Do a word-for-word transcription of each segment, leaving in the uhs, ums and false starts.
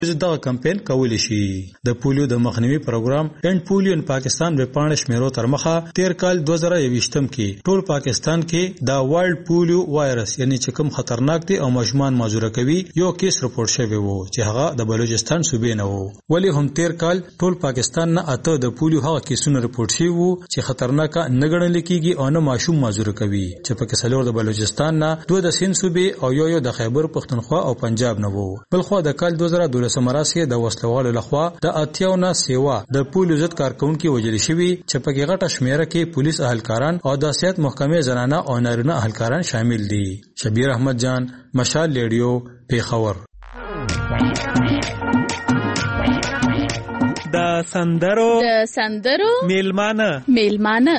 دغه کمپاین کول شي. د پولیو د مخنیوي پروګرام اند پولیو ان پاکستان به پاڼه شمیرو تر مخه تیر کال دوه زره یوویشتم کې ټول پاکستان کې دا ورلد پولیو وایرس یعنی چې کوم خطرناک دي او ماشومان مازوره کوي یو کیس رپورټ شوی وو چې هغه د بلوچستان صوبې نه وو. ولی هم تیر کال ټول پاکستان نه اته د پولیو هغه کیسونه رپورټ شوی وو چې خطرناک نه ګڼل کیږي او نه ماشوم مازوره کوي چې پکې څلور د بلوچستان نه دوه د سین صوبې او یو یو د خیبر پختونخوا او پنجاب نه وو. بلخو د کال دوه زره دولس مراسي د وسلوالو لخوا د اتیاونه سیوا د پولیو ضد کارکونکو وجل شوی چې په غټه شمیره کې پولیس اهلکاران او د سیاست محکمې زنانه او نارینه اهلکاران شامل دي. شبیر احمد جان، مشال ریډیو، پیښور. د سندرو د سندرو میلمانه میلمانه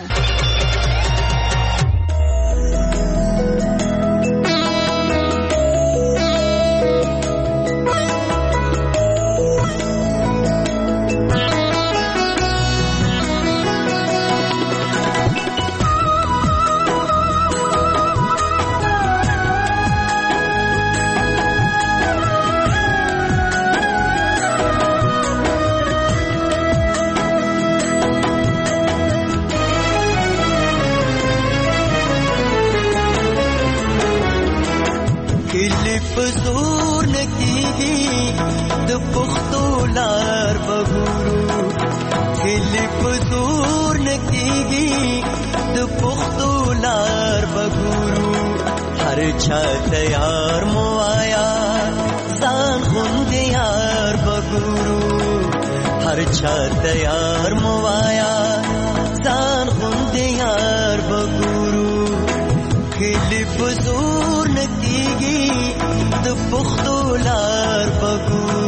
تیار مو آیا ځان غوندې یار بګورو هر چا تیار مو آیا ځان غوندې یار بګورو کلی په زور نه کېږي د پښتو لار بګورو.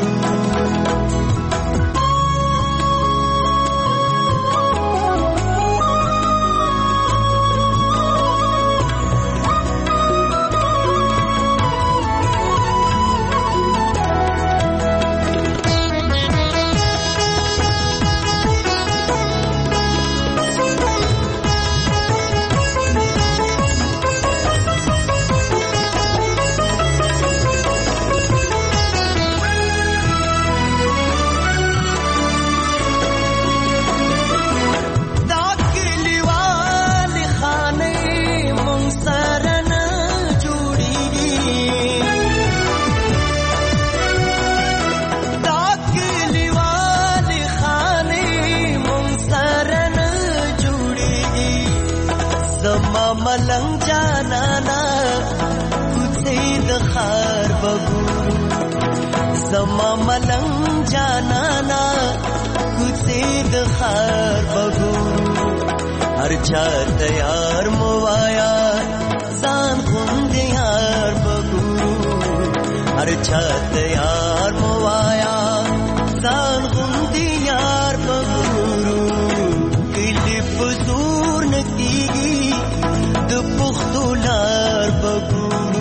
ملنګ جانانا کوڅې د خار بګورو زما ملنګ جانانا کوڅې د خار بګورو هر چا تیار مو آیا ځان غوندې یار بګورو هر چا تیار مو آیا ځان غوندې یار بګورو کلی په زور نه کېږي د پښتو لار بګورو.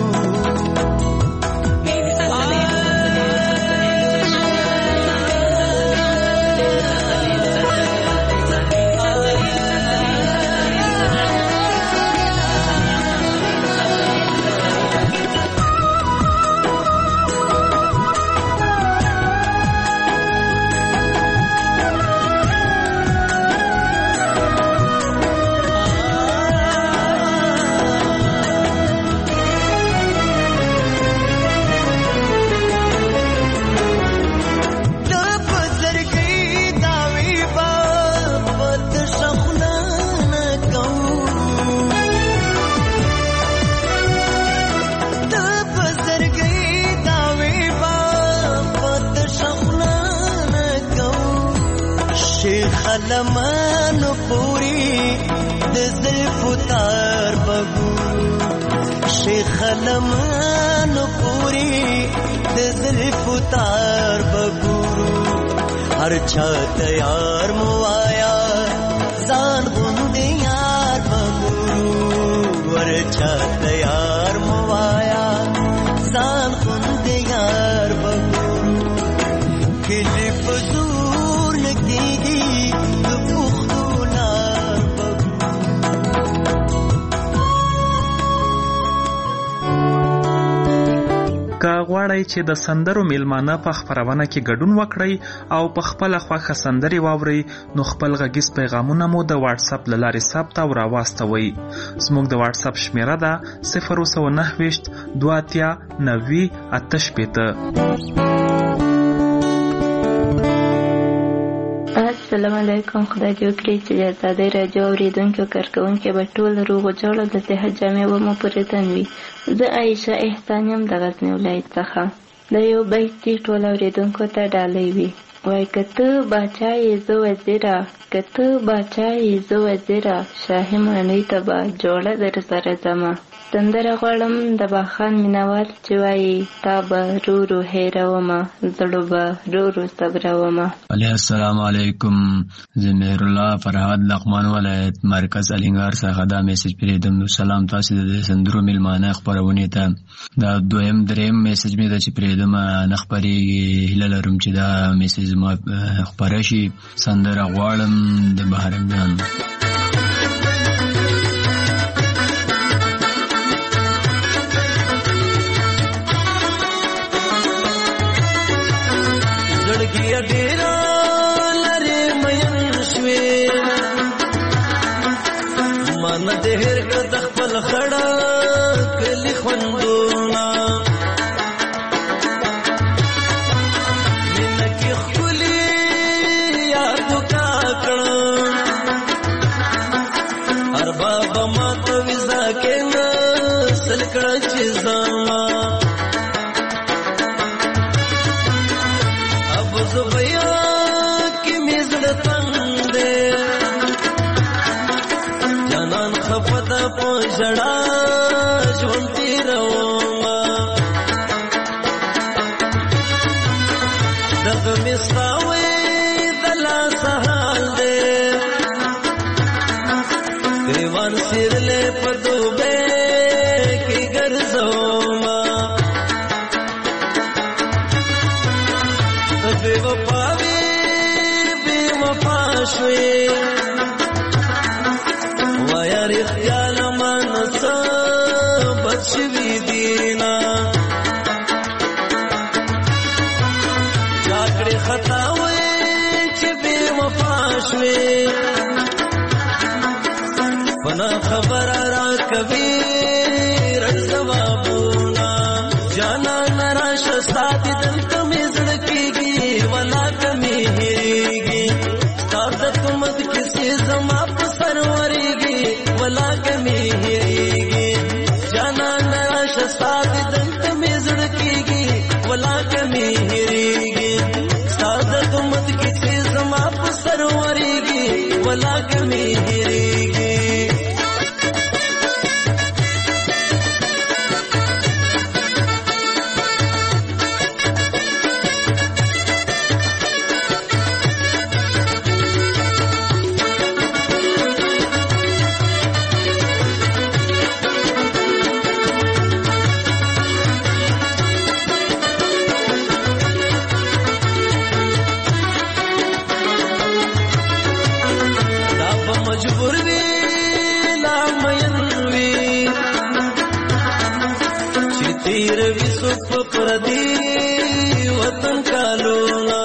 لمن پوری د زلفو تار بګورو شیخ لمن پوری د زلفو تار بګورو هر چا تیار مو آیا ځان غوندې یار بګورو هر چا تیار مو آیا ځان غوندې یار بګورو کلی په زور نه کېږي که غواړئ چې د سندرو میلمانه په خپرونه کې ګډون وکړئ او په خپله خوښه سندرې واورئ نو خپل غږیز پیغامونه مو د واتساپ له لارې ثبت او راواستوئ. زموږ د واتساپ شمیره ده صفر اووه نهه ویشت دوه اتیا نوي اته شپېته. السلام علیکم. خدای دې وکړي چې د ازادۍ راډیو اورېدونکي او کارکوونکي به ټول روغ او جوړ د صحت جامې به مو پورې تن وي. زه عایشه احسان یم د غزني ولایت څخه. د یو بیت دې ټول اورېدونکو ته ډالۍ وي. وای که ته باچا یې زه وزیره، که ته باچا یې زه وزیره، شاهي ماڼۍ ته به جوړه در سره ځمه. سندره غواړم د باخان مینوال چې وایي تا به رو رو هېرومه، زړه به رو رو صبرومه. علیه السلام علیکم. زه مهر الله فرهاد لغمان ولایت مرکز الینګار څخه دا میسج پرېږدم. سلام تاسو د سندرو میلمانه خپرونې ته. دا دویم دریم میسج مې ده چې پرېږدم نه خپرېږي. هیله لرم چې دا میسج زما خپره شي. سندره غواړم د بهرام جان. زړګي ډېر لري مین شوې، من دې هر کړ د خپل خړه کلی خوندونه. مینه کې ښکلي یادو کا کړم، هر بابا ماته ویزا کې نه سل کړه چې زما زبیا کی میزړ تند جانان خفدا پوجړا ژوند تیروما دغه مساوي دلا سهال دې دیوان سیرله پدوبه کی ګرځوما. بے وفا بے وفا شوی ویا رخیال منسا بچوی دینا چاکڑی خطاوی چی بے وفا شوی پنا خبر را کبھی رد سوابونا جانا نراش ساتھ دلتا میزڑ کی ولا کمی ہیریگی سعادت مد کسی زما پسروریگی ولا کمی ہیریگی جانا نراش ساتھ دنت میزڑ کیگی ولا کمی ہیریگی سعادت مد کسی زما پسروریگی ولا کمی ہیریگی. مجبور وی لا مین وی چې تیر وی سپ پردی وطن کالونا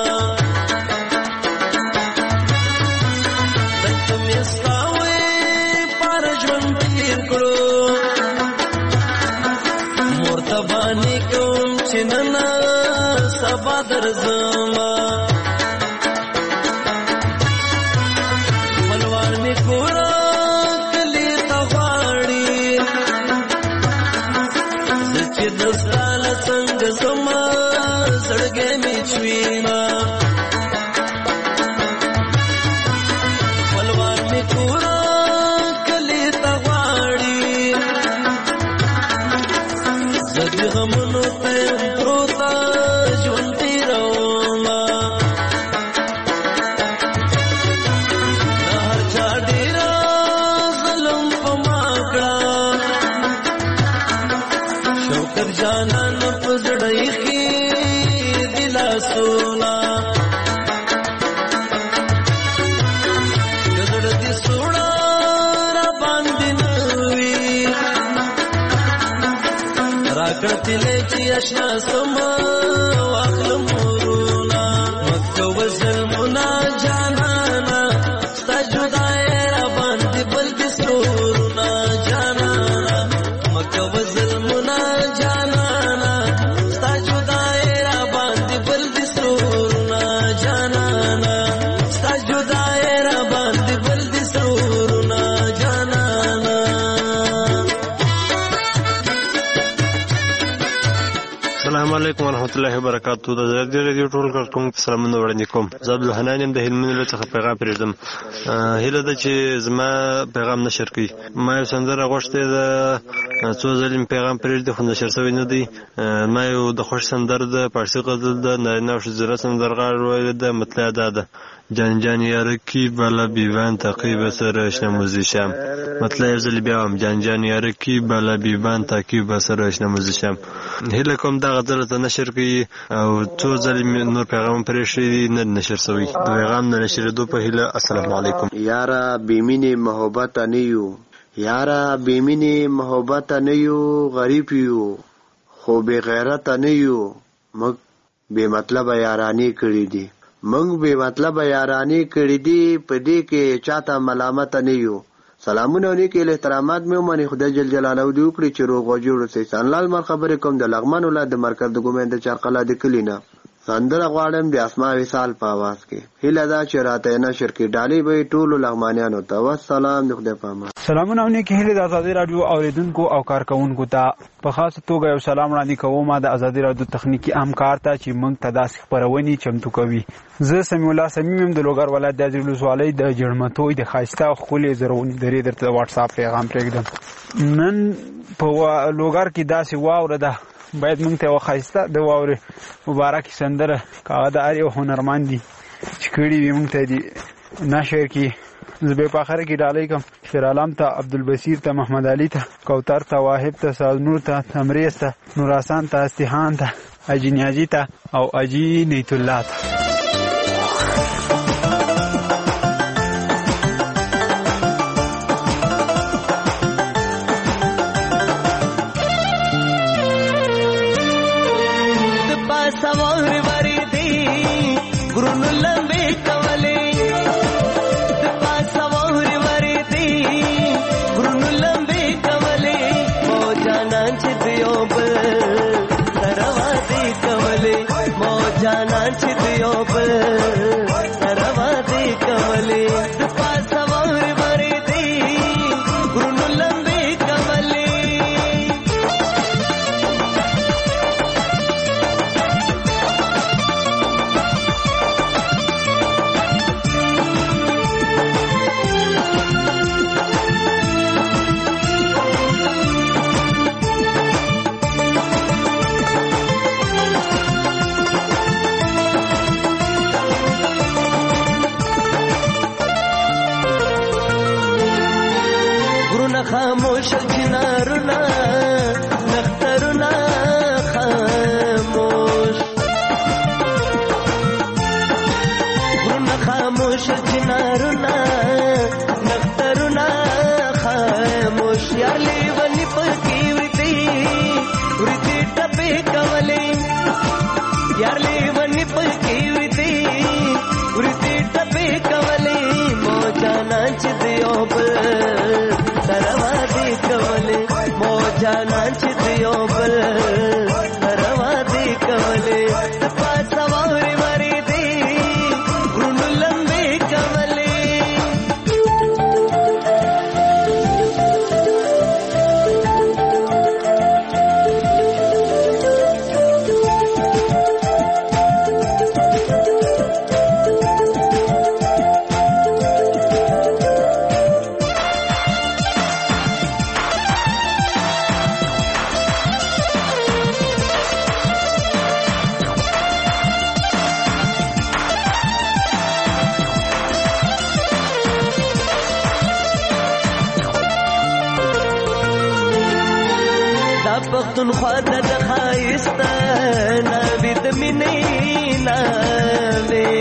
دلته مساوي پر ژوند تیر کړو مرتبانی کوم چې نن سبا درځما کورا کلی تغواړي زچ دستال څنګه زما زړګې می چوينا خپلوان می کورا کلی تغواړي زګ غمونو ته پروتا ژوند تیروما جانان پزړی کی دلا سونا گزړ دي سونا را باندې نوي را کتلې چې اشنا سما واخلم ورونا مکه وزلمنا جانانا ستا جدای را باندې بل دستورنا جانانا مکه وزلمنا جانانا ستا جدای را باندې بل دستورنا جانانا ستا جدای را باندې بل دستورنا جانانا. السلام علیکم ورحمۃ اللہ وبرکاتہ. د ازادي رادیو ټول کارکونکو ته سلامونه وړاندې کوم. زه عبدالحنان یم د هلمند څخه پیغام پرېږدم. هیله ده چې زما پیغام نشر کړي. ما یو سندره غوښتې ده، څو ځلې مې پیغام پرېږدي خو نشر شوی نه دی. ما یو د خوښ سندره ده، فارسي غزل ده، نارینه او ښځینه سندرغاړي ویلې ده. مطلع دا ده: جان جان یارکی بالا بیوان تقیب سر اشنا موزیشم. مطلع یو ځل بیا وایم: جان جان یارکی بالا بیوان تقیب سر اشنا موزیشم. هیله کوم دا غزل ته نشر کړي او څو ځلې مې نور پیغام پرېښی دی نه نشر شوی. د پیغام د نشرېدو په هیله. السلام علیکم. یاره بېمینې محبت نه یو، یاره بېمینې محبت نه یو، غریب یو خو بې غیرت نه یو. موږ بې مطلبه یارانې کړي دي، موږ بې مطلبه یارانې کړي دي، په دې کې چاته ملامت نه یو. سلامونه او نیک احترامات مې ومني. خدای جل جلاله دې وکړي چې روغ او جوړ اوسئ. انلال مر خبرې کوم د لغمان ولایت د مرکز د ګومین د چارقلا د کلي نه. سندره غواړم د اسماء وصال په اواز کې. هیله ده چې راته نشر کړي. ډالۍ به ټولو لغمانیانو ته. والسلام. د خدای په امان. سلامونه او نیک هیلې د ازادي رادیو اوریدونکو او کارکونکو ته په خاصه توګه یو سلام وړاندې کوم د ازادي رادیو تخنیکی همکار ته چې موږ ته داسې خبرونه چمتو کوي. زه سمیع الله سمیم د لوګر ولایت د ازریل ولسوالۍ د جړمتوی د خاصه او خولې زرغونې درې درته واتس اپ پیغام پرېږدم. نن په لوګر کې داسې واوره ده، باید موږ ته وخایسته د واورې مبارک سندره کاغه د اړ یو هنرمند دي چې کړي وي موږ ته دي نشر کې. زه به په اخر کې ډالۍ کوم شیر عالم ته، عبدالبصیر ته، محمد علي ته، کوثر ته، واحد ته، سازنور ته، تمریز ته، نور حسن ته، استحان ته، اجي نیاجي ته او اجي نیت الله ته. خاموش چنارنا نخترنا خاموش غرنا خاموش چنارنا نخترنا خاموش یارلی ونی پکی ورتی ورتی ټپې کولې یارلی ونی پکی ورتی ورتی ټپې کولې مو جانا چې دیو بل روا دې کولې مو جانا چې دیو بل روا دې کولې پاسه ووري وری دې غرونو لمبې کولې. پختونخوا د خایسته ناوې د مینې ناوې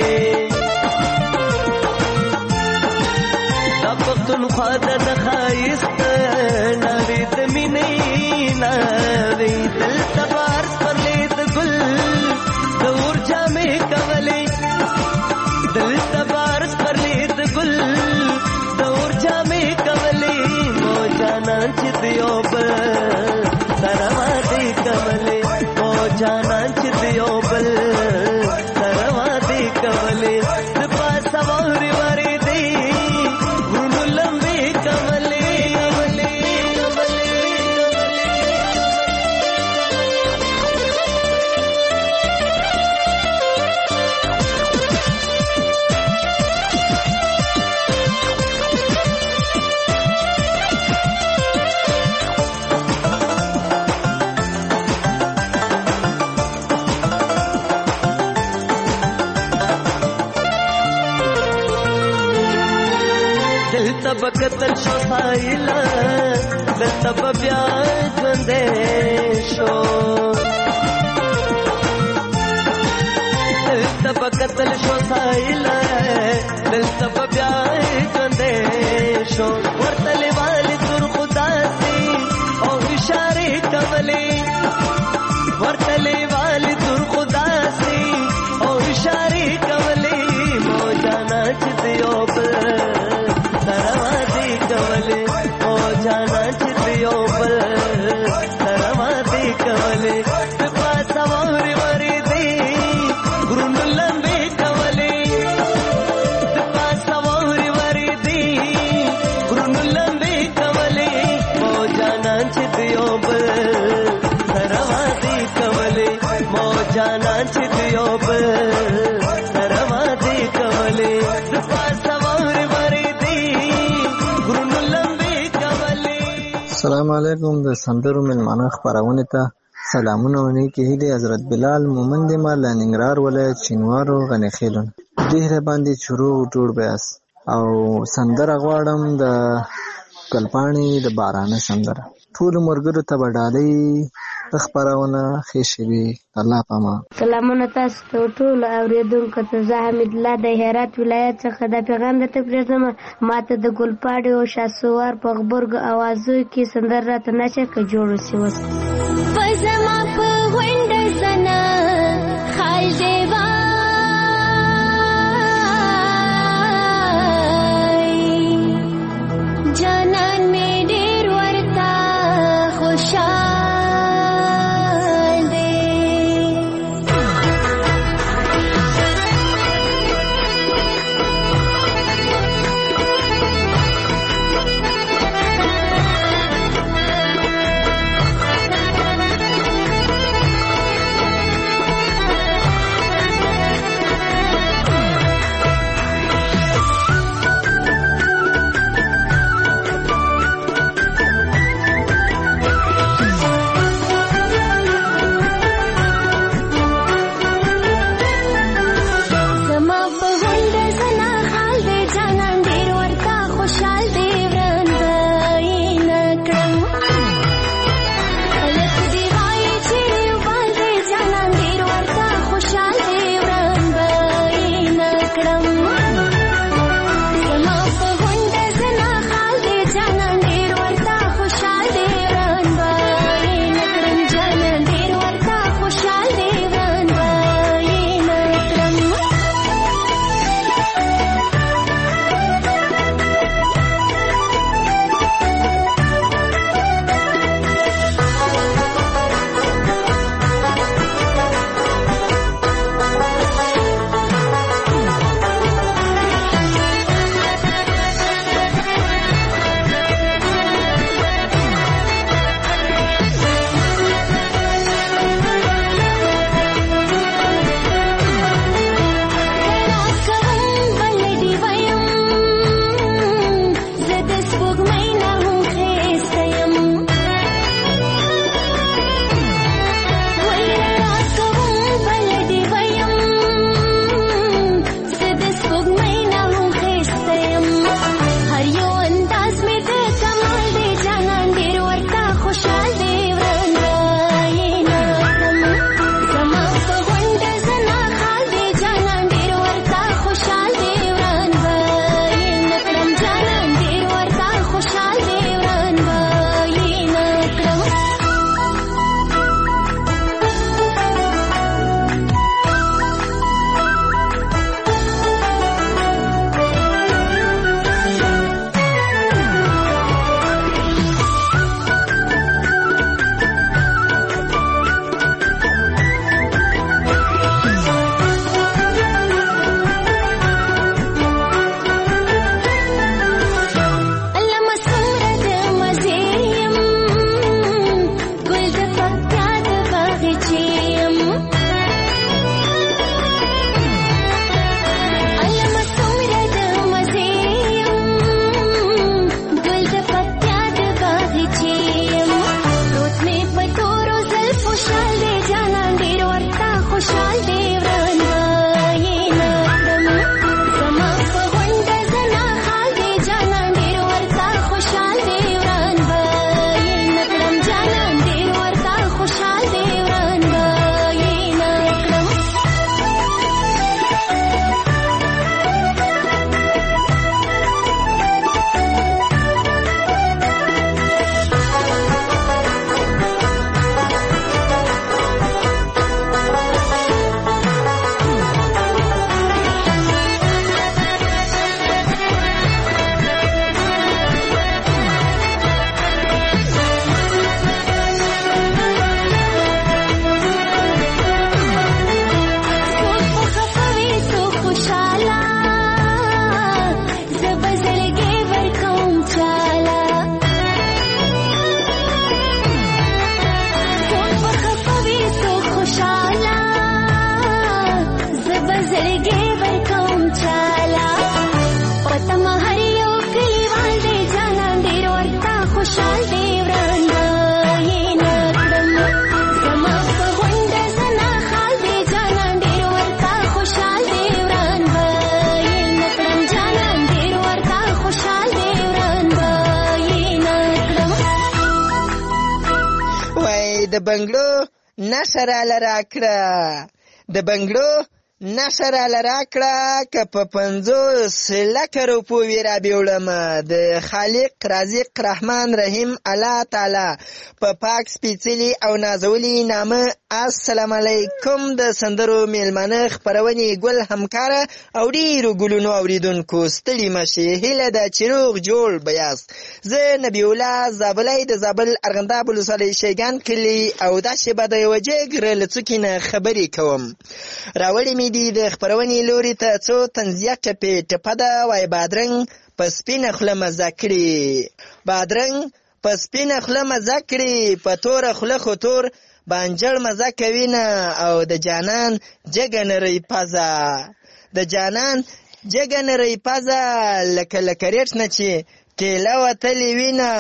دا پختونخوا د خایسته ناوې د مینې ناوې دلته دلته بکتل شو سایلا دلته بیا ژوندې شو دلته بکتل شو سایلا دلته بیا ژوندې شو ورته لیوالې تر خدا سي او اشاره کولې ورته لیوالې تر خدا سي او اشاره کولې مو جانا چې دیو بل سروا دی کولې مو جانا چې دیو بل سروا دی کولې په سواري ورې دی ګرون لمبې کولې په سواري ورې دی ګرون لمبې کولې مو جانا چې دیو بل سروا دی کولې مو جانا چې دیو بل سروا دی کولې السلام علیکم. د سندرو ملمانه خبرونه ته سلامونه ونی کې هدي حضرت بلال مومند ما لنګرار ولایت چینوارو غنی خیلون ډیر باندې شروع جوړ بیاس او سندره غواړم د کلپانی د بارانه سندره ټول مرګرو ته وډالي خبرونه خېشوي الله پاما. سلامونه تاسو ته ټول اوریدونکو ته زه حمید الله د هرات ولایت څخه د پیغام د تبلیغم ماته د ګلپاړي او شاسوار په خبرګ اوازو کې سندره ته نشه کې جوړ شي وس فزما په وند سنا خالجوا جانان می ډیر ورتا خوشا د بنګړو نشه راله راکړه د بنګړو نشه راله راکړه که په پنځوس لکه روپو وې رابېوړم د خالق رازق رحمان رحیم الله تعالی په پاک سپېڅلي او نازولي نامه. السلام علیکم. د سندرو میلمانه خپرونې ګل همکاره او ډېرو ګلونو اورېدونکو ستړي مشي، هیله ده چې روغ جوړ به یاست. زه نبی الله زابلی د زابل ارغنداب ولسوالۍ شیګان کلي او داسې به د یوه جګ له څوکې نه خبرې کوم. راوړې مې دي د خپرونې لوري ته څو طنزیه ټپې. ټپه ده وایي بادرنګ په سپینه خوله مزه کړي، بادرنګ په سپینه خوله مزه کړي، په توره خوله خو تور بانجړ مزه کوي نه. او د جانان جګه نرۍ پزه، د جانان جګه نرۍ پزه لکه لکه ریټ نه چې کیله وتلې وي نه.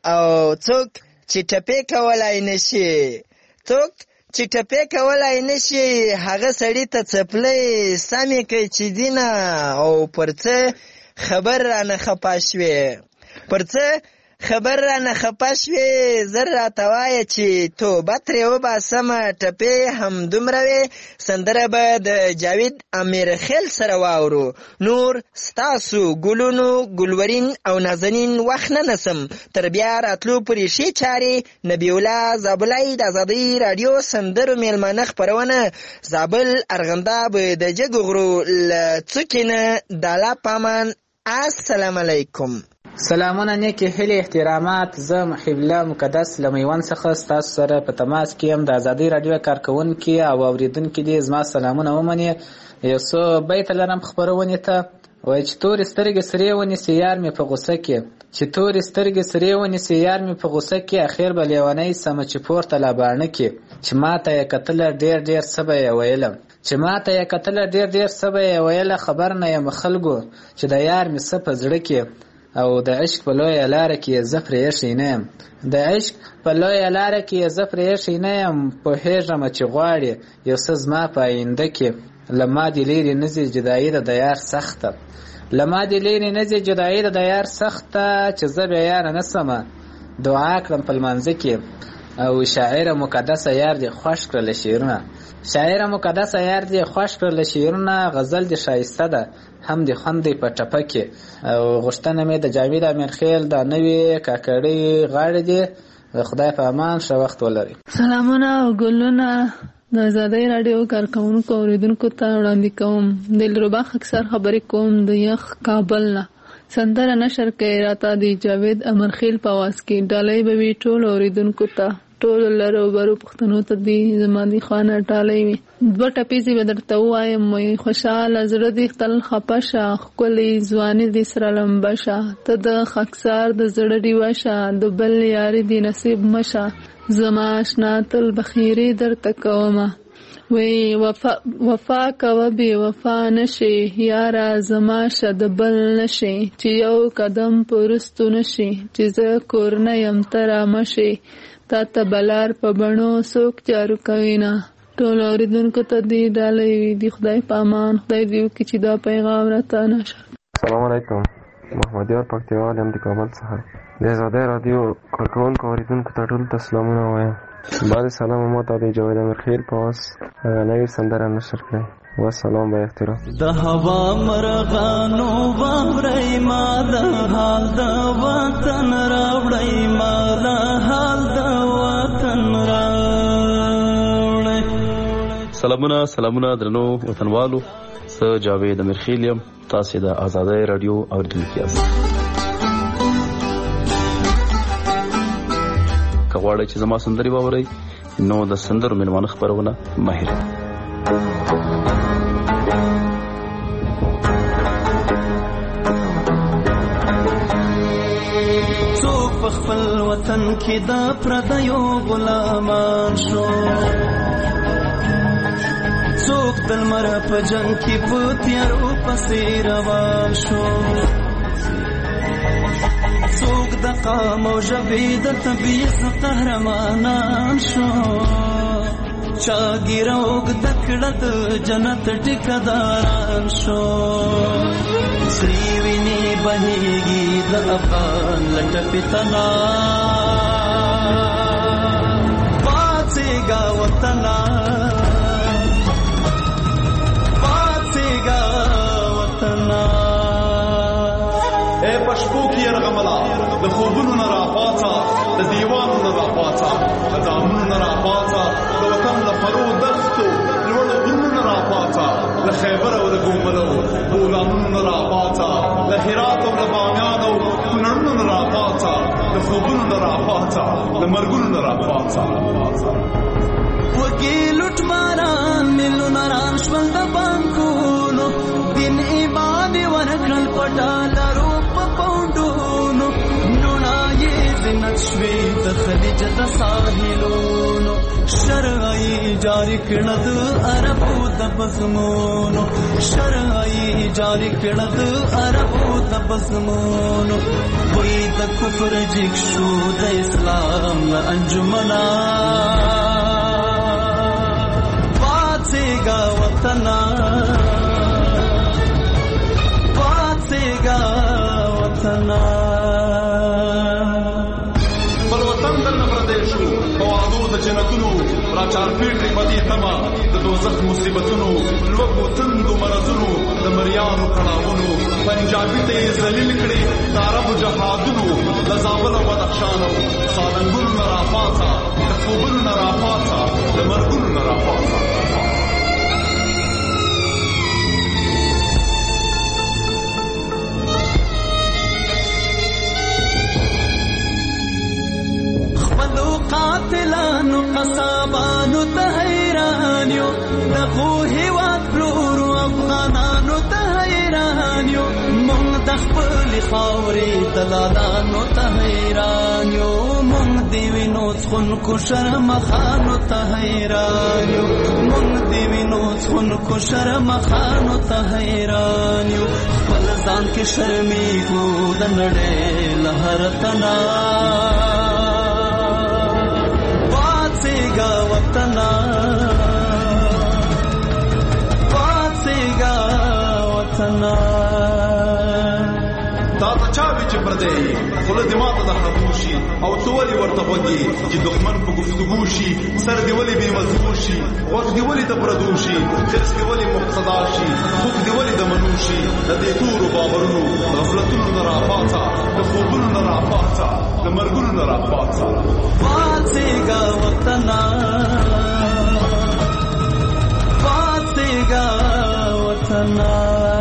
او څوک چې ټپې کولی نه شي، څوک چې ټپې کولی نه شي هغه سړي ته څپلۍ سمې کوي چې دینه. او پر څه خبر رانه خفه شوې، پر څه خبر رانه خفه شوې، زر راته وایه چې توبه ترې وباسمه. ټپې همدومره وې. سندره به د جاوید امیرخیل سره واورو. نور ستاسو ګلونو ګلورین او نازنین وخت نه نسم. تر بیا راتلو پورې ښې چارې. نبی الله زابلی د ازادۍ راډیو سندرو میلمانه خپرونه زابل ارغنداب د جګو غرو له څوکې نه د الله په امان. السلام علیکم. سلامونه، نیکې هیلې، احترامات. زه محب الله مقدس له میوند څخه ستاسو سره په تماس کې یم. د ازادۍ راډیو کارکوونکي او اوریدونکي دې زما سلامونه ومني. یو څو بیته لرم خپرونې ته. وایي چې تورې سترګې سرې ونیسي یار مې په غوسه کې، چې تورې سترګې سرې ونیسي یار مې په غوسه کې، اخر به لیونی سمه چې پورته لا باڼه کې، چې ما ته یې کتله ډېر ډېر څه به یې ویله، چې ما ته یې کتله ډېر ډېر څه به یې ویله. خبر نه یم خلکو چې د یار مې څه په زړه کې، او د عشق په لویه لاره کې زه پرې ایښی نه یم، د عشق په لویه لاره کې زه پرې ایښی نه یم. پوهېږم چې غواړي یو څه زما په آینده کې، له ما دې لرې نه ځي جدایي ده د یار سخته، له ما دې لرې نه ځي جدایي ده د یار سخته، چې زه بیا یاره نه سمه دعا کړم په لمانځه کې. او شاعره مقدسه یار دې خوښ کړله شعرونه، شاعره مقدسه یار دې خوښ کړله شعرونه. غزل دې ښایسته ده هم دې خوند دی په ټپه کې. او غوښتنه مې د جاوید امیرخیل د نوې کاکړۍ غاړې دې. خدای په امان، ښه وخت ولري. سلامونه او ګلونه د ازادۍ راډیو کارکوونکو اوریدونکو ته وړاندې کوم. دلربا اکثر خبرې کوم د یخ کابل نه. سندره نشر کوي راته د جاوید امیرخیل په आवाज کې. ډالۍ به وي ټول اوریدونکو ته، ټول لرو برو پښتنو ته دی زما دی خوانه ډالۍ وي. دوه ټپیزې به درته ووایم. وایي خوشحاله زړه دې تل خفه شه، ښکلې ځواني دې سره لمبه شه، ته د خاکسار د زړه ډیوه شه، د بل یاري دې نصیب مشه، زما اشنا تل بخیرې درته کومه. وی وفا وفا کوه بې وفا نشي یاره زما شه د بل نشي، چې یو قدم پرستو نشي، چې زه کور نه یم ته رامشي، تا ته بلار په بڼو څوک جارو کوي نه. ټول اوریدونکو ته دې ډالۍ وي. د خدای په امان. خدای دې وکړي چې دا پیغام راته نشر. السلام علیکم. محمد یار پکتیوال یم د کابل څخه. د ازادۍ راډیو کارکوونکو اوریدونکو ته ټولو ته سلامونه وایم. بعد سلام ما ته د جاوید امیرخیل په واس نوې سندره نشر کړئ. والسلام با احترام. د هوا مرغانو واورئ ما د حال د وطن راوړئ، ما د حال د وطن راوړئ. سلامونه سلامونه درنو وطنوالو. زه جاوید امیرخیل یم. تاسې د ازادۍ راډیو اوریدونکي یاست. که غواړئ چې زما سندرې واورئ نو د سندرو میلمانه خپرونه مه هېروئ. څوک په خپل وطن کې د پردیو غلامان شو، څوک د لمر په جنګ کې په تیارو پسې روان شو، څوک د قام او ژبې د تبعیض قهرمانان شو، چا ږیره اوږده کړه د جنت ټیکهداران شو. سرې وینې بهېږي د افغان له ټپې تنا، باد پاڅېږه وطنه پاڅېږه وطنه ای په شپو کې یرغمله د خوبونو نه راپاڅه د دیوانو نه راپاڅه د ځانونو نه راپاڅه د وطن له پرو دښتو لوړو غرونو نه راپاڅه له خیبر او د ګوملو بولانونو نه راپاڅه له هرات او له بامیان او کونړونو نه راپاڅه د خوبونو نه راپاڅه د مرګونو نه راپاڅه وږي لوټماران میلونه رام شول د بانکونو دین ایمان یې ورکړل په ډالرو په پونډونو نوڼه یې زینت شوې د خلیج د ساحلونو شرع یې جاري کړه د عربو د بزمونو شرع یې جاري کړه د عربو د بزمونو وی د کفر جګ شو د اسلام انجمنا پاڅېږه وطنه پاڅېږه وطنه بل وطن درنه پردی شو په وعدو د جنتونو را چارپېټ کړي په دې تمه د دوزخ مصیبتونو لوږو تندو مرضونو د مریانو کړاوونو پنجابي ته یې ذلیل کړي د عربو جهادونو د زابل او بدخشان او سالنګونو نه راپاڅه د خوبونو نه راپاڅه د مرګونو نه راپاڅه قاتلانو قصابانو ته حیران یو دغو هېواد پلورو افغانانو ته حیران یو مونږ د خپلې خاورې دلالانو ته حیران یو مونږ د وینو څښونکو شرمخانو ته حیران یو مونږ د وینو څښونکو شرمخانو ته حیران یو خپل ځان کې شرمېږو د نړۍ له هر تنه پاڅېږه وطنه پاڅېږه وطنه دا ته چا وي چې پردی خوله دې ماته د خبو شي او ته ولې ورته غوږې چې دښمن په گفتګو شي سر دې ولې بې مضبوط شي غوږ دې ولې د پردو شي حرص دې ولې مقتدا شي خوږ دې ولې د منو شي د دې تورو باورونو غفلتونو نه راپاڅه د خوبونو نه راپاڅه د مرګونو نه راپاڅه پاڅېږه وطنه پاڅېږه وطنه.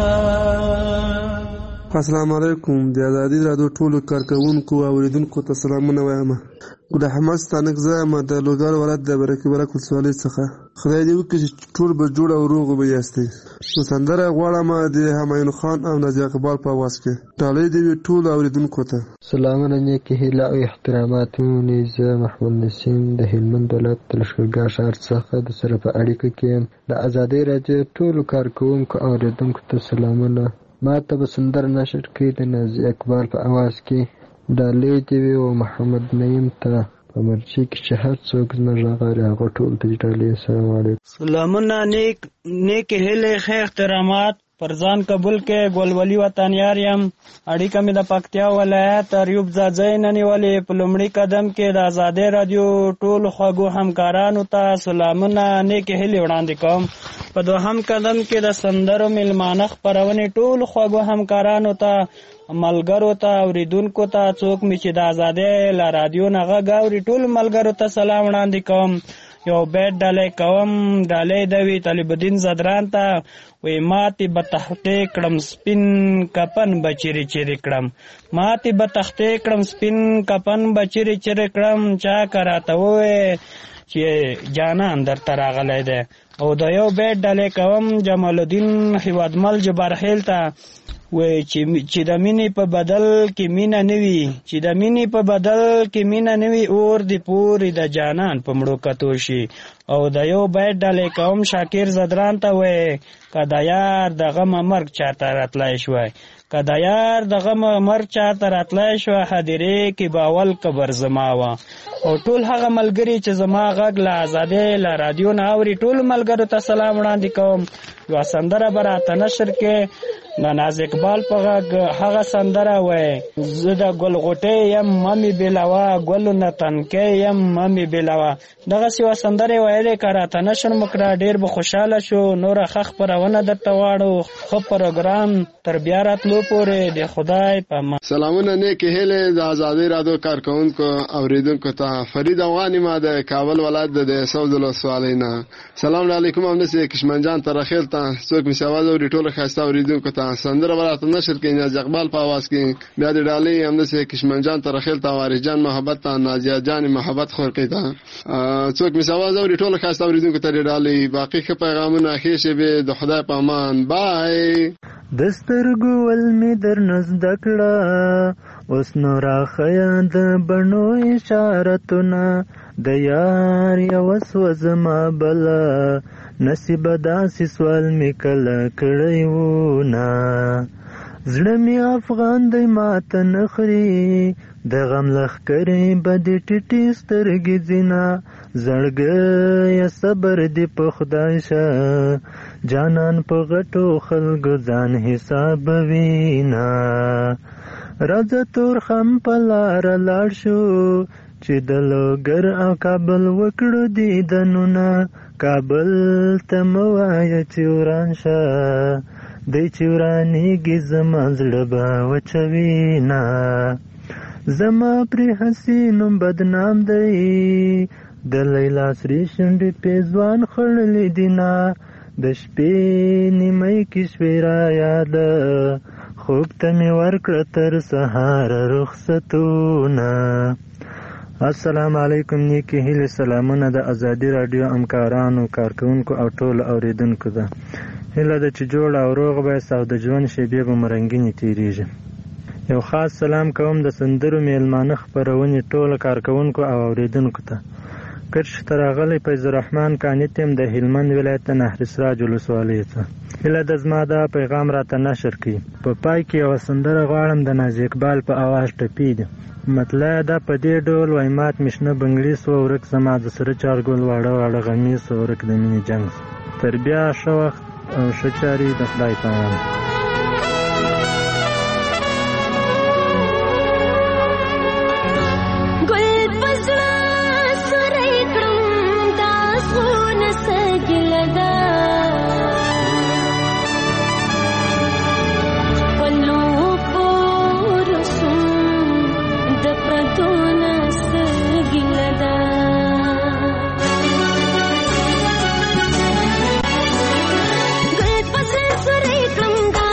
السلام علیکم. د ازادي راډیو ټولو کارکوونکو او اوریدونکو ته سلامونه وایم. ګل احمد ستانک زه یم د لوګر ولایت د برکې برک ولسوالۍ څخه. خدای دې وکړي چې ټول به جوړ او روغ به یاستئ. نو سندره غواړم د همایون خان او نازیه اقبال په اواز کې. ډالۍ دې وي ټولو اوریدونکو ته. سلامونه نیکې هیله او احترامات مې. زه محمد نسیم د هلمند ولایت د لښکرګاه ښار څخه د سره په اړیکه کې یم. د ازادۍ راډیو ټولو کارکوونکو او اوریدونکو ته سلامونه. ما ته به سندره نشر کړي د نازیه اقبال په اواز کې. ډالۍ دې وي او محمد نعیم ته په مرچي کې چې هر څوک زموږ غاړې هغه ټول ته ډالۍ. السلام علیکم. سلامونه نیک نیک هیلې ښه احترامات پر ځان قبول کې. ګلولي وطنیار یم. اړیکه مې د پکتیا ولایت ایوب ځاځی نه نیولې. په لومړي قدم کې د ازادۍ راډیو ټولو خوږو همکارانو ته سلامونه نیک هیلې وړاندې کوم. په دوهم قدم کې د سندرو میلمانه خپرونې ټولو خوږو همکارانو ته ملګرو ته اوریدونکو ته څوک مې چې د ازادۍ له راډیو نه غږ اوري ټولو ملګرو ته سلام وړاندې کوم. یو بیت ډالۍ کوم. ډالۍ د وي طالب الدین زدران ته وی ماتې به تختې کړم سپین کپن به چیرې چیرې کړم. ماتې به تختې کړم سپین کپن به چیرې چیرې کړم. چا که راته ووایې چې جانان درته راغلی دی. او د یو بیت ډالۍ کوم جمال الدین هیوادمل جبارخیل ته وی چې د مینې په بدل کې مینه نه وي چې د مینې په بدل کې مینه نه وي اور دې پورې د جانان په مړو کتو شي. او د یو بیت ډالۍ کوم شاکر زدران ته وایي که د یار د غمه مرګ چاته راتلی شوی که د یار د غمه مرګ چاته راتلی شوی هدیرې کې به اول قبر زما وه. او ټول هغه ملګري چې زما غږ له ازادۍ له رادیو نه اوري ټولو ملګرو ته سلام وړاندې کوم. یوه سندره به راته نشر کې د ناز اقبال په غږ هغه سندره وایي زه د ګل غوټۍ یم ممې بېلوه ګلو نه تنکۍ یم ممې بېلوه. دغسې یوه سندره یې ویلې که راته نشر مو کړه ډېر به خوشحاله شو. نوره ښه خپرونه درته غواړو ښه پروګرام تر بیا راتلو پورې د خدای په امان. سلامونه نیکې هیلې د ازادۍ رادیو کارکوونکو اوریدونکو ته فرید افغاني ما د کابل ولایت د سوز ولسوالۍ نه. سلام علیکم. همداسې کشمنجان ترخیل ته څوک مې چې اواز اوري ټولو ښایسته اوریدونکو ته سندره به راته نشر کړي نیاز اقبال په اواز کې. بیا د ډالۍ همداسې کشمنجان ترخیل ته وارث جان محبت ته نازیه جان محبت خورکۍ ته څوک مې چې اواز اوري ټولو ښایسته اوریدونکو ته د ډالۍ باقي ښه پیغامونه ښې شېبې د خدای په امان. بای. د سترګو ول مې درنه زده کړه اوس نو راښیه د بڼو اشارتونه د یار یوه سوه زما بله نصیبه داسې سوال مې کله کړی و نه. زړه مې افغان دی ماته نه خوري د غم لښکرې به دې ټیټې سترګې ځینه زړګیه صبر دې په خدای شه جانان په غټو خلکو ځان حسابوي نه. راځه تور خم په لاره لاړ شو چې د لوګر او کابل وکړو دیدنونه. کابل ته مه وایه چې وران شه دی چې ورانېږي زما زړه به وچوي نه. زما پرې حسینم بدنام دی د لیلا سرې شونډې پیزوان خړلې دي نه. د شپې نیمۍ کې شوې را یاده خوب ته مې ورکړه تر سهاره رخصتونه. السلام علیکم. نیکې هیلې سلامونه د ازادي راډیو همکارانو کارکوونکو او ټولو اوریدونکو ده. هیله ده چې جوړ او روغ بایست او د ژوند شېبې به مو رنګینې تېرېږي. یو خاص سلام کوم د سندرو میلمانه خپرونې ټولو کارکوونکو او اوریدونکو ته. کرش ته راغلی فیض الرحمن کانت یم د هلمند ولایت د نهر سراج ولسوالۍ څخه. هیله ده زما دا پیغام راته نشر کړي. په پای کې یوه سندره غواړم د ناز اقبال په اواز ټپي ده. مطلع ده په دې ډول وای مات مې شنه بنګړي سوه ورک زما د سره چارګل واړه واړه غمي سوه ورک د مینې جنګ. تر بیا ښه وخت او ښه چارې د خدای په امان. Good, but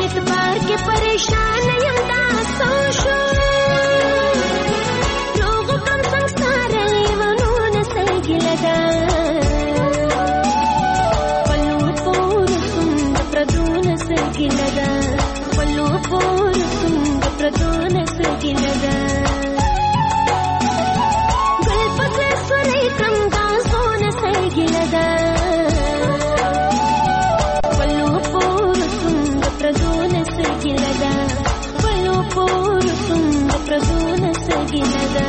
اعتبار کې پریشان یم دا څو شو روغ کم څنګه لیوانونه سګیله ده پلو پور سند پردونه سګیله ده پلو پور سند پردونه سګیله ده ګل پسې سورې کم غازونه سګیله ده پلو پور سند پردونه سګیله ده پلو پور سند پردونه سګیله ده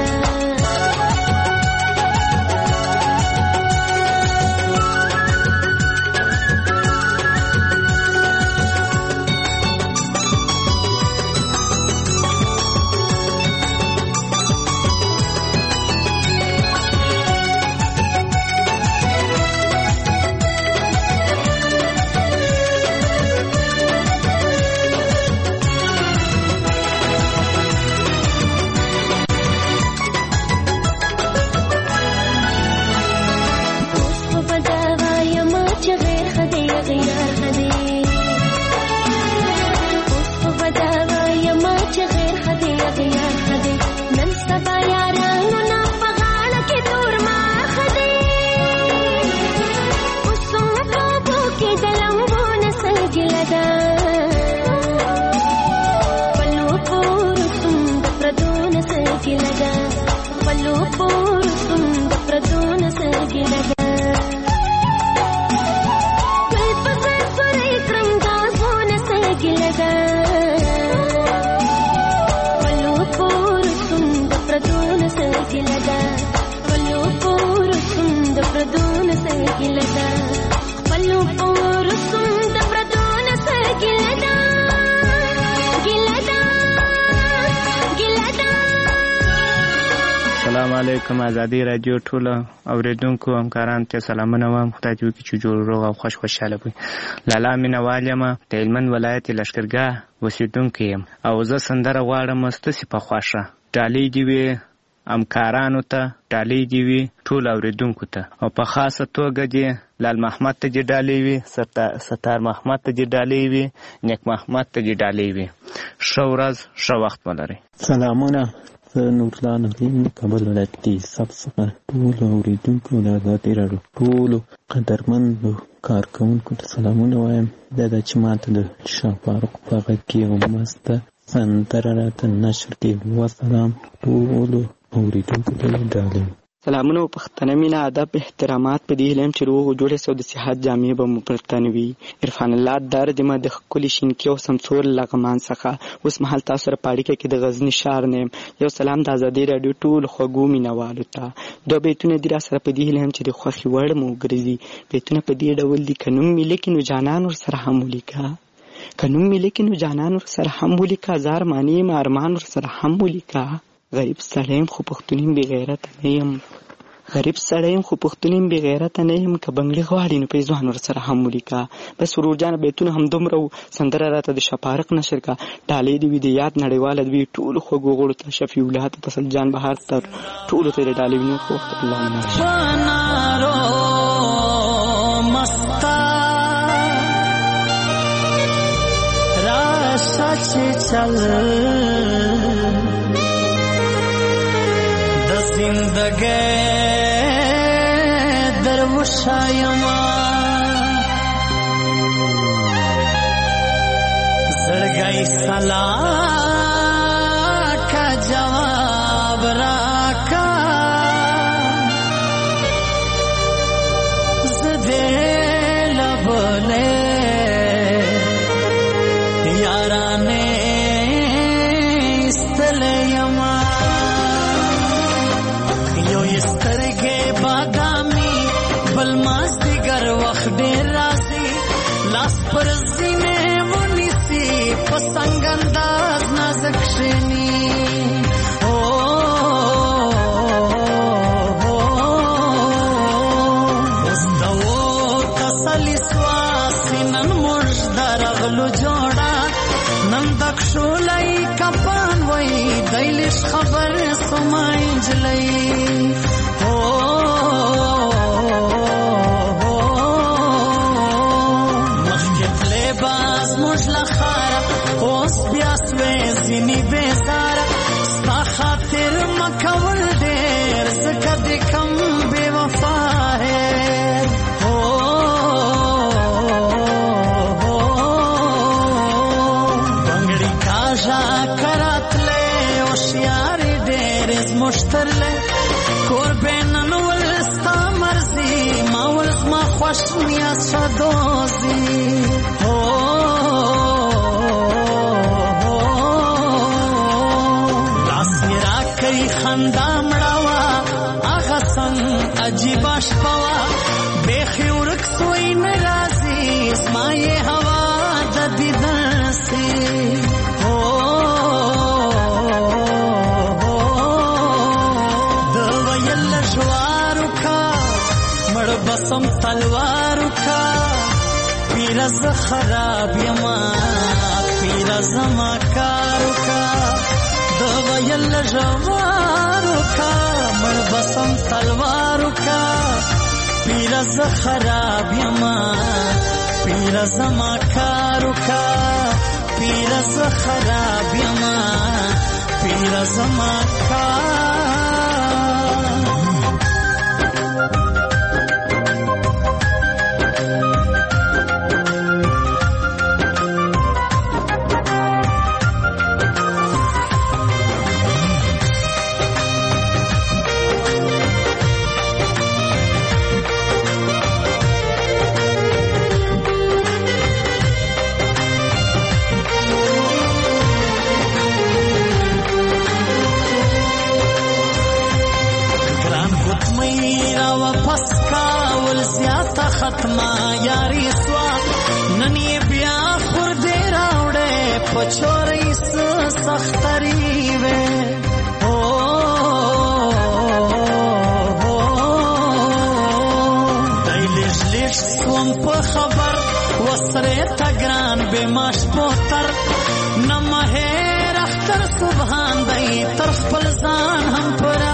السلام علیکم ازادي رادیو ټول اوریدونکو همکاران ته سلامونه وایم. خدای دې وکړي چې جوړ روغ او خوش خوشاله وي. لالا مینوال یم، د هلمند ولایت لښکرګاه اوسېدونکی یم او زه سندره غواړم ستاسې په خوښه. ډالۍ دې وي همکارانو ته، ډالۍ دې وي ټول اوریدونکو ته، او په خاصه توګه دې لال محمد ته دې ډالۍ وي، ستار محمد ته دې ډالۍ وي، نیک محمد ته دې ډالۍ وي. ښه ورځ، ښه وخت ولرئ. سلامونه، زه نورالله نغیم کابل ولایت د حساب څخه ټولو اورېدونکو د ازادي راډیو ټولو قدرمندو کارکوونکو ته سلامونه وایم. دا ده چې ما ته د شاه فاروق په غږ کې یو مسته سندره راته نشر کړي. وسلام ټولو اورېدونکو ته ډالۍ. سلامونه او پښتنه مینه، ادب، احترامات په دې هیله چې روغ جوړې سو د صحت جامې به مو پر تن وي. عرفان الله دار د ما د ښکلي شینکي او سمسور لغمان څخه اوس مهال تاسو سره په اړیکه کې د غزني ښار نه یم. یو سلام د ازادي راډیو ټولو خوږو مینوالو ته. دوه بیتونه دي را سره په دې هیله چې د خوښې وړ مو وګرځي. بیتونه په دې ډول دي: که نوم مې لیکي نو جانان ورسره هم ولیکه، که نوم مې لیکي نو جانان ورسره هم ولیکه، زار معنی یم ارمان ورسره هم ولیکه. غریب سړی یم خو پښتون یم بې غیرته نه یم، غریب سړی یم خو پښتون یم بې غیرته نه یم، که بنګړي غواړي نو پیزوان ورسره هم ولیکه. بس ورور جانه بیتونه همدومره و. سندره راته د شفارق نشر کا. ډالۍ دې وي د یاد نړیواله دوی ټولو خوږو غړو ته، شفیع الله ته، تسل جان بهار ته، ټولو ته د ډالۍ ونیو خو وخت الله زندگی در وشایما زړګی سلام کا جواب راکا زده لبله یارانه استلیما سترګې بادامي بل ماس دیګر وخت ډېر راځي، لاس پر زینې ونیسي په څنګ انداز نازک شیني. اوس د اور تسلي سواسي نن موږ درغلو جوړه، نن دکښولی کپان وی دیلش خبر سمای جلی. مخکې تلې باز موږ له ښاره دی ځینې بیزاره ستا خاطر مکول ډېر ځکه دې کم بې وفا هېر بنګړي کاژه کراتلی هوښیارې ډېرې زموږ ترلی کور بې ننول ستا مرضي ما ول زما خوښ نیاز ښه دوزي خندا مړاوه هغه سم عجیبه شپه وه بیخي ورک سوی نه راځي زما یې هوا د دیدن سي د ویل ژوارو کا مړ بسم تلوارو کا پیره زه خراب یما پیره زما کارو کا د ویل ژوارو کا مړ بسم تلوارو کا پیره زه خراب یما پیره زما کارو کا پیره زه خراب یما پیره زما کار ختمه یاري سوا نن یې بیا خور دې راوړې په چورې څه سختري وې دی لږ لږ سوم په خبر وسرې ته ګران بې ماش پوتر نه مهیر اختر سبحان دی تر خپل ځان هم پر